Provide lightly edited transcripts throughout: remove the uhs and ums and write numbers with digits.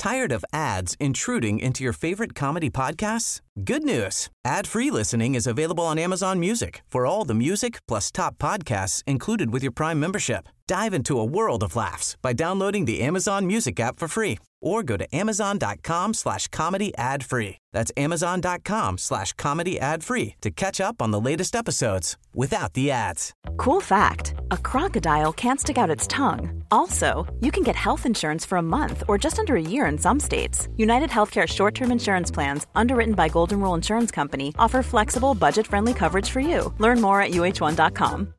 Tired of ads intruding into your favorite comedy podcasts? Good news. Ad-free listening is available on Amazon Music for all the music plus top podcasts included with your Prime membership. Dive into a world of laughs by downloading the Amazon Music app for free or go to amazon.com/comedy ad-free. That's amazon.com/comedy ad-free to catch up on the latest episodes without the ads. Cool fact, a crocodile can't stick out its tongue. Also, you can get health insurance for a month or just under a year in some states. United Healthcare short-term insurance plans, underwritten by Golden Rule Insurance Company, offer flexible, budget-friendly coverage for you. Learn more at uh1.com.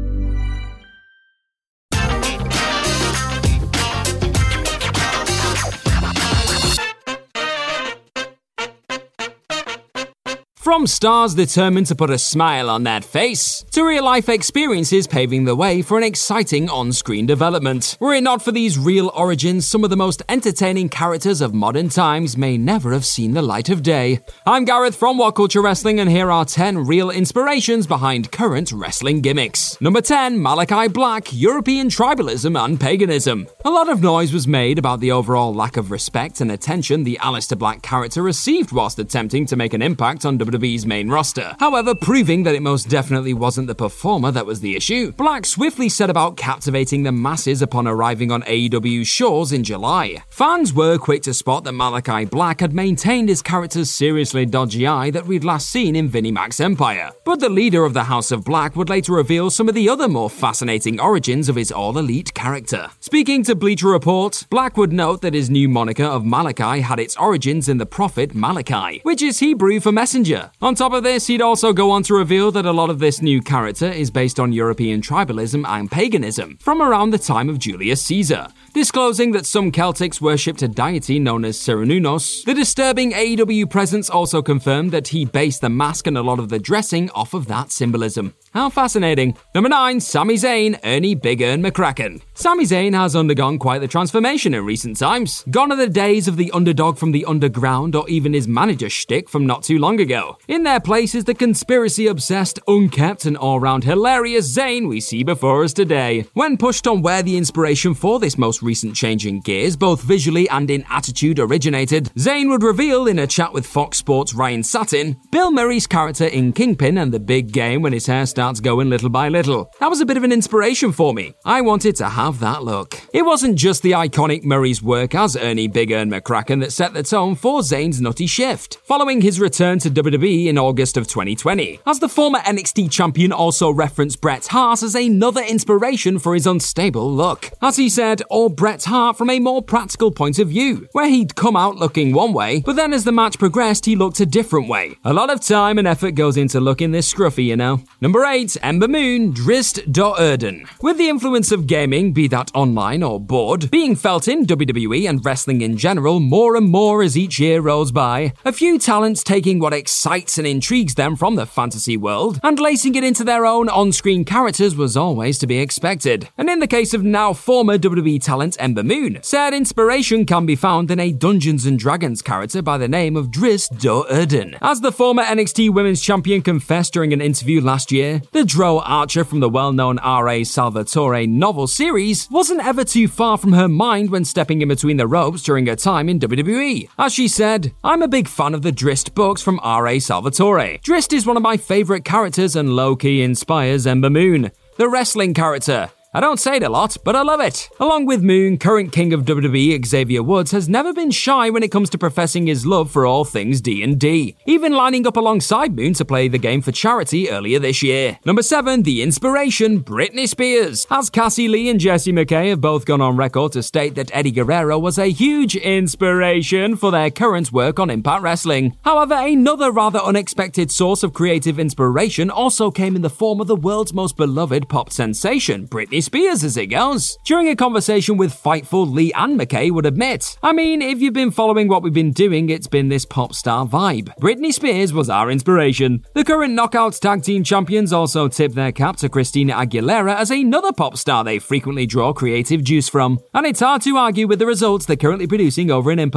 From stars determined to put a smile on that face, to real-life experiences paving the way for an exciting on-screen development. Were it not for these real origins, some of the most entertaining characters of modern times may never have seen the light of day. I'm Gareth from What Culture Wrestling, and here are 10 real inspirations behind current wrestling gimmicks. Number 10, Malachi Black, European tribalism and paganism. A lot of noise was made about the overall lack of respect and attention the Aleister Black character received whilst attempting to make an impact on WWE's main roster. However, proving that it most definitely wasn't the performer that was the issue, Black swiftly set about captivating the masses upon arriving on AEW's shores in July. Fans were quick to spot that Malachi Black had maintained his character's seriously dodgy eye that we'd last seen in Vinnie Mac's Empire. But the leader of the House of Black would later reveal some of the other more fascinating origins of his all-elite character. Speaking to Bleacher Report, Black would note that his new moniker of Malachi had its origins in the prophet Malachi, which is Hebrew for messenger. On top of this, he'd also go on to reveal that a lot of this new character is based on European tribalism and paganism from around the time of Julius Caesar, disclosing that some Celtics worshipped a deity known as Cernunnos. The disturbing AEW presence also confirmed that he based the mask and a lot of the dressing off of that symbolism. How fascinating. Number 9, Sami Zayn, Ernie Big Ern McCracken. Sami Zayn has undergone quite the transformation in recent times. Gone are the days of the underdog from the underground or even his manager shtick from not too long ago. In their place is the conspiracy-obsessed, unkept and all-round hilarious Zayn we see before us today. When pushed on where the inspiration for this most recent change in gears, both visually and in attitude, originated, Zayn would reveal in a chat with Fox Sports' Ryan Satin, Bill Murray's character in Kingpin and the big game when his hair starts going little by little. That was a bit of an inspiration for me. I wanted to have that look. It wasn't just the iconic Murray's work as Ernie Big Ern McCracken that set the tone for Zayn's nutty shift, following his return to WWE in August of 2020, as the former NXT champion also referenced Bret Hart as another inspiration for his unstable look. As he said, or Bret Hart from a more practical point of view, where he'd come out looking one way, but then as the match progressed, he looked a different way. A lot of time and effort goes into looking this scruffy, you know. Number 8, Ember Moon, Drist Do'Urden. With the influence of gaming, be that online or board, being felt in WWE and wrestling in general more and more as each year rolls by, a few talents taking what excites and intrigues them from the fantasy world and lacing it into their own on-screen characters was always to be expected. And in the case of now former WWE talent Ember Moon, said inspiration can be found in a Dungeons & Dragons character by the name of Drist Do'Urden. As the former NXT Women's Champion confessed during an interview last year, the Drow Archer from the well-known R.A. Salvatore novel series wasn't ever too far from her mind when stepping in between the ropes during her time in WWE. As she said, "I'm a big fan of the Drist books from R.A. Salvatore. Drist is one of my favorite characters and low-key inspires Ember Moon, the wrestling character. I don't say it a lot, but I love it." Along with Moon, current king of WWE Xavier Woods has never been shy when it comes to professing his love for all things D&D, even lining up alongside Moon to play the game for charity earlier this year. Number 7, the inspiration, Britney Spears. As Cassie Lee and Jessie McKay have both gone on record to state that Eddie Guerrero was a huge inspiration for their current work on Impact Wrestling. However, another rather unexpected source of creative inspiration also came in the form of the world's most beloved pop sensation, Britney Spears, as it goes. During a conversation with Fightful, Lee and McKay would admit, "I mean, if you've been following what we've been doing, it's been this pop star vibe. Britney Spears was our inspiration." The current Knockouts Tag Team Champions also tip their cap to Christina Aguilera as another pop star they frequently draw creative juice from. And it's hard to argue with the results they're currently producing over in Impact.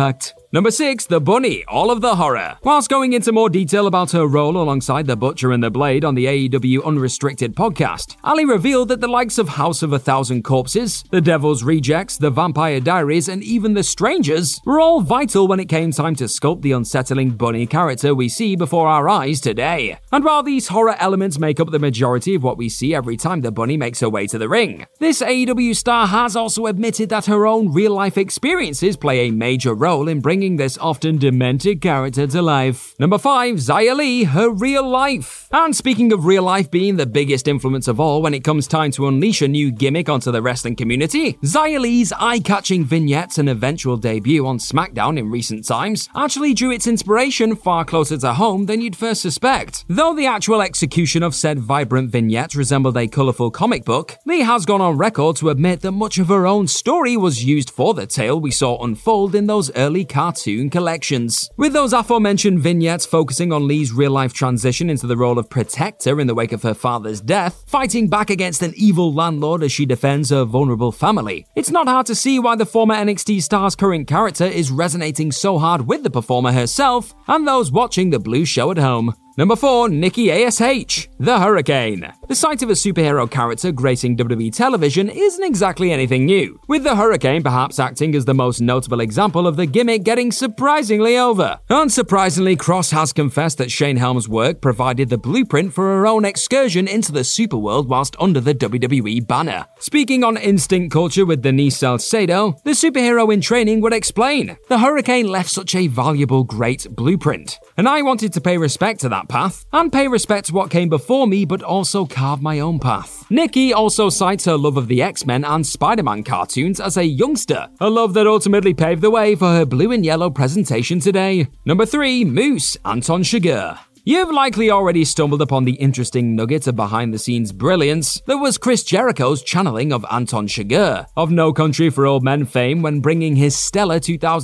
Number 6, The Bunny, All of the Horror. Whilst going into more detail about her role alongside the Butcher and the Blade on the AEW Unrestricted podcast, Ali revealed that the likes of House of a Thousand Corpses, The Devil's Rejects, The Vampire Diaries, and even The Strangers were all vital when it came time to sculpt the unsettling bunny character we see before our eyes today. And while these horror elements make up the majority of what we see every time the bunny makes her way to the ring, this AEW star has also admitted that her own real-life experiences play a major role in bringing this often demented character to life. Number 5, Xia Li, Her Real Life. And speaking of real life being the biggest influence of all when it comes time to unleash a new gimmick onto the wrestling community, Xia Li's eye-catching vignettes and eventual debut on SmackDown in recent times actually drew its inspiration far closer to home than you'd first suspect. Though the actual execution of said vibrant vignettes resembled a colourful comic book, Li has gone on record to admit that much of her own story was used for the tale we saw unfold in those early cartoon collections. With those aforementioned vignettes focusing on Li's real-life transition into the role of protector in the wake of her father's death, fighting back against an evil landlord as she defends her vulnerable family, it's not hard to see why the former NXT star's current character is resonating so hard with the performer herself and those watching the Blue Show at home. Number 4, Nikki A.S.H., The Hurricane. The sight of a superhero character gracing WWE television isn't exactly anything new, with the Hurricane perhaps acting as the most notable example of the gimmick getting surprisingly over. Unsurprisingly, Cross has confessed that Shane Helm's work provided the blueprint for her own excursion into the superworld whilst under the WWE banner. Speaking on Instinct Culture with Denise Salcedo, the superhero in training would explain, "The Hurricane left such a valuable, great blueprint, and I wanted to pay respect to that path, and pay respect to what came before me, but also carve my own path." Nikki also cites her love of the X-Men and Spider-Man cartoons as a youngster, a love that ultimately paved the way for her blue and yellow presentation today. Number 3, Moose, Anton Chigurh. You've likely already stumbled upon the interesting nugget of behind-the-scenes brilliance that was Chris Jericho's channeling of Anton Chigurh, of No Country for Old Men fame, when bringing his stellar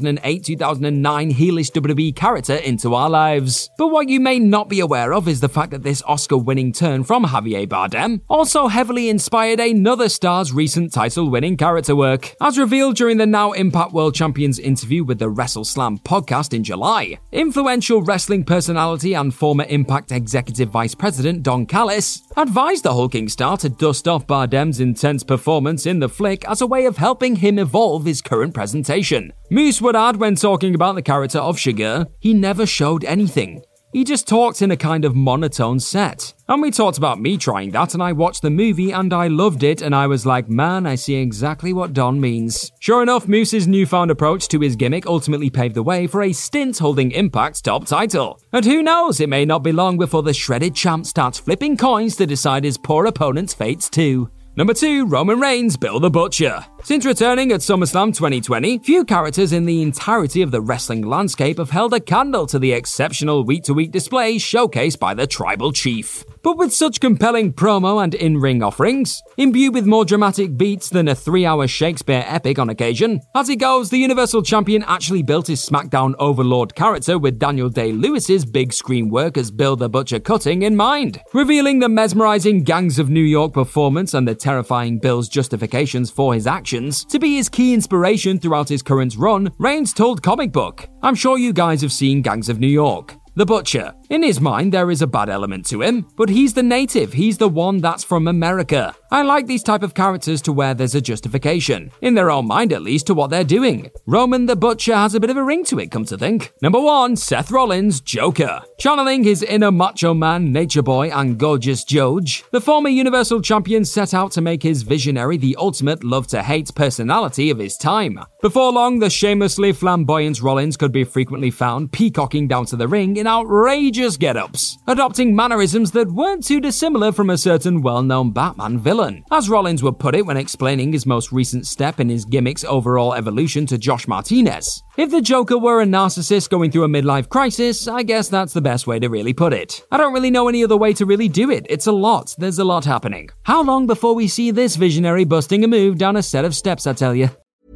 2008-2009 heelish WWE character into our lives. But what you may not be aware of is the fact that this Oscar-winning turn from Javier Bardem also heavily inspired another star's recent title-winning character work. As revealed during the now Impact World Champions interview with the WrestleSlam podcast in July, influential wrestling personality and former Impact Executive Vice President Don Callis advised the hulking star to dust off Bardem's intense performance in the flick as a way of helping him evolve his current presentation. Moose would add when talking about the character of Chigurh, he never showed anything. He just talked in a kind of monotone set. And we talked about me trying that, and I watched the movie and I loved it, and I was like, man, I see exactly what Don means. Sure enough, Moose's newfound approach to his gimmick ultimately paved the way for a stint holding Impact's top title. And who knows, it may not be long before the shredded champ starts flipping coins to decide his poor opponent's fates too. Number 2, Roman Reigns, Bill the Butcher. Since returning at SummerSlam 2020, few characters in the entirety of the wrestling landscape have held a candle to the exceptional week-to-week displays showcased by the Tribal Chief. But with such compelling promo and in-ring offerings, imbued with more dramatic beats than a 3-hour Shakespeare epic on occasion, as it goes, the Universal Champion actually built his SmackDown Overlord character with Daniel Day-Lewis's big screen work as Bill the Butcher cutting in mind, revealing the mesmerizing Gangs of New York performance and the terrifying Bill's justifications for his actions to be his key inspiration throughout his current run. Reigns told Comic Book, "I'm sure you guys have seen Gangs of New York. The Butcher. In his mind, there is a bad element to him, but he's the native, he's the one that's from America. I like these type of characters to where there's a justification, in their own mind at least, to what they're doing. Roman the Butcher has a bit of a ring to it, come to think." Number 1, Seth Rollins, Joker. Channeling his inner macho man, nature boy, and gorgeous Joge, the former Universal Champion set out to make his visionary the ultimate love-to-hate personality of his time. Before long, the shamelessly flamboyant Rollins could be frequently found peacocking down to the ring in outrageous get-ups, adopting mannerisms that weren't too dissimilar from a certain well-known Batman villain. As Rollins would put it when explaining his most recent step in his gimmick's overall evolution to Josh Martinez, "If the Joker were a narcissist going through a midlife crisis, I guess that's the best way to really put it. I don't really know any other way to really do it. It's a lot. There's a lot happening." How long before we see this visionary busting a move down a set of steps, I tell you?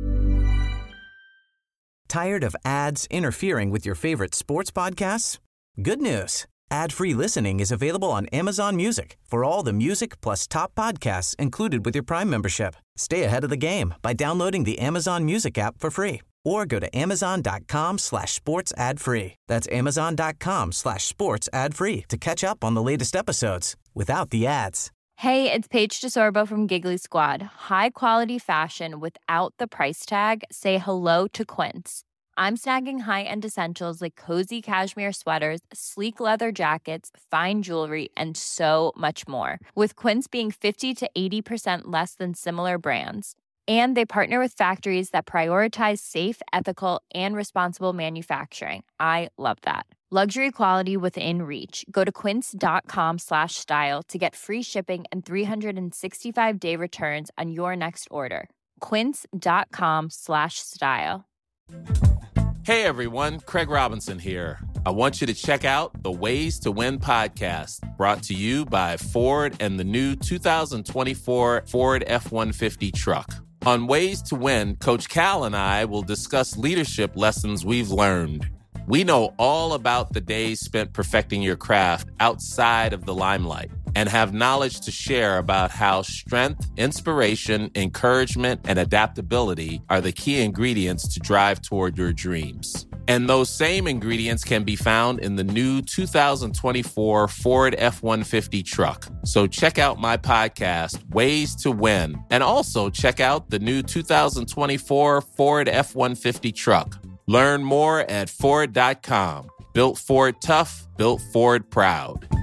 Tired of ads interfering with your favorite sports podcasts? Good news. Ad-free listening is available on Amazon Music for all the music plus top podcasts included with your Prime membership. Stay ahead of the game by downloading the Amazon Music app for free or go to amazon.com/sports ad free. That's amazon.com/sports ad free to catch up on the latest episodes without the ads. Hey, it's Paige DeSorbo from Giggly Squad. High quality fashion without the price tag. Say hello to Quince. I'm snagging high-end essentials like cozy cashmere sweaters, sleek leather jackets, fine jewelry, and so much more. With Quince being 50 to 80% less than similar brands. And they partner with factories that prioritize safe, ethical, and responsible manufacturing. I love that. Luxury quality within reach. Go to quince.com/style to get free shipping and 365-day returns on your next order. Quince.com/style. Hey everyone, Craig Robinson here. I want you to check out the Ways to Win podcast, brought to you by Ford and the new 2024 Ford F-150 truck. On Ways to Win, Coach Cal and I will discuss leadership lessons we've learned. We know all about the days spent perfecting your craft outside of the limelight and have knowledge to share about how strength, inspiration, encouragement, and adaptability are the key ingredients to drive toward your dreams. And those same ingredients can be found in the new 2024 Ford F-150 truck. So check out my podcast, Ways to Win, and also check out the new 2024 Ford F-150 truck. Learn more at Ford.com. Built Ford tough, built Ford proud.